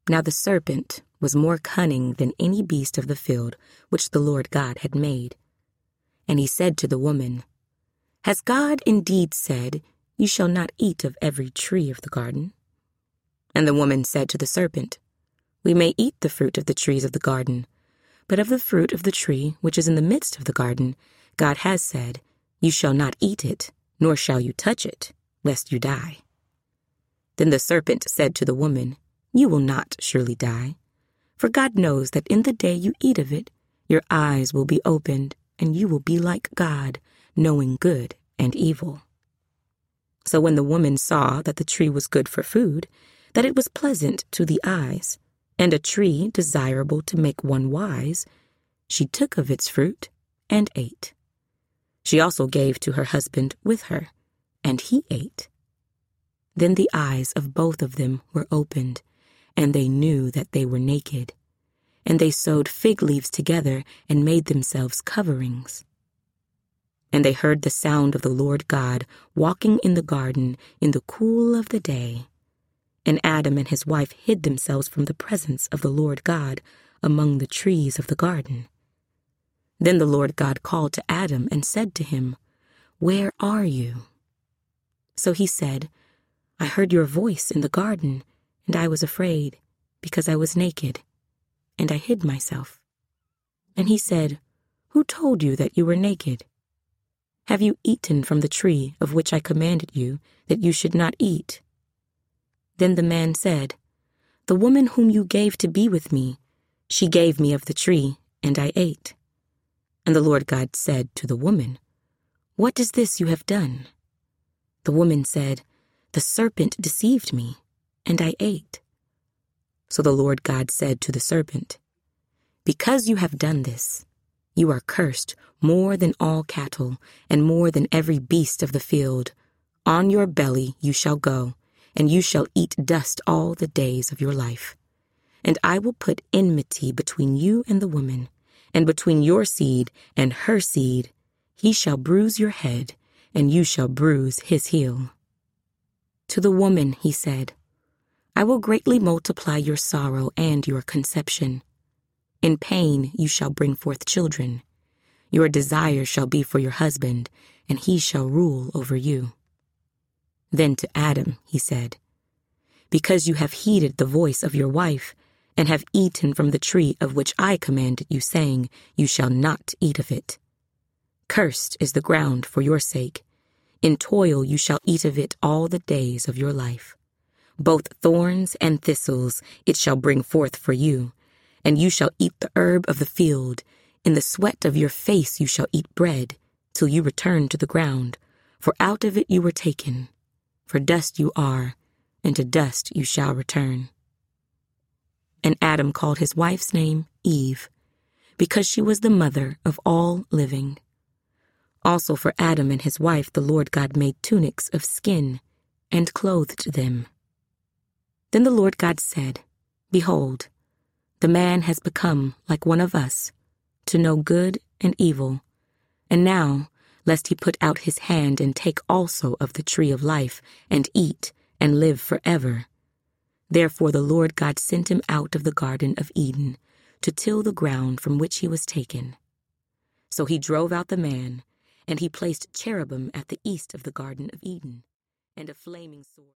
Now the serpent was more cunning than any beast of the field which the Lord God had made. And he said to the woman, Has God indeed said, You shall not eat of every tree of the garden? And the woman said to the serpent, We may eat the fruit of the trees of the garden, but of the fruit of the tree which is in the midst of the garden, God has said, You shall not eat it, nor shall you touch it, lest you die. Then the serpent said to the woman, You will not surely die, for God knows that in the day you eat of it, your eyes will be opened, and you will be like God, knowing good and evil. So when the woman saw that the tree was good for food, that it was pleasant to the eyes, and a tree desirable to make one wise, she took of its fruit and ate. She also gave to her husband with her, and he ate. Then the eyes of both of them were opened, and they knew that they were naked. And they sewed fig leaves together and made themselves coverings. And they heard the sound of the Lord God walking in the garden in the cool of the day. And Adam and his wife hid themselves from the presence of the Lord God among the trees of the garden. Then the Lord God called to Adam and said to him, Where are you? So he said, I heard your voice in the garden, and I was afraid, because I was naked, and I hid myself. And he said, Who told you that you were naked? Have you eaten from the tree of which I commanded you that you should not eat? Then the man said, The woman whom you gave to be with me, she gave me of the tree, and I ate. And the Lord God said to the woman, What is this you have done? The woman said, The serpent deceived me, and I ate. So the Lord God said to the serpent, Because you have done this, you are cursed more than all cattle, and more than every beast of the field. On your belly you shall go, and you shall eat dust all the days of your life. And I will put enmity between you and the woman, and between your seed and her seed. He shall bruise your head, and you shall bruise his heel. To the woman he said, I will greatly multiply your sorrow and your conception. In pain you shall bring forth children. Your desire shall be for your husband, and he shall rule over you. Then to Adam he said, Because you have heeded the voice of your wife, and have eaten from the tree of which I commanded you, saying, You shall not eat of it. Cursed is the ground for your sake. In toil you shall eat of it all the days of your life. Both thorns and thistles it shall bring forth for you, and you shall eat the herb of the field. In the sweat of your face you shall eat bread, till you return to the ground, for out of it you were taken. For dust you are, and to dust you shall return. And Adam called his wife's name Eve, because she was the mother of all living. Also for Adam and his wife the Lord God made tunics of skin, and clothed them. Then the Lord God said, Behold, the man has become like one of us, to know good and evil. And now, lest he put out his hand and take also of the tree of life, and eat, and live forever. Therefore the Lord God sent him out of the Garden of Eden, to till the ground from which he was taken. So he drove out the man, and he placed cherubim at the east of the Garden of Eden, and a flaming sword.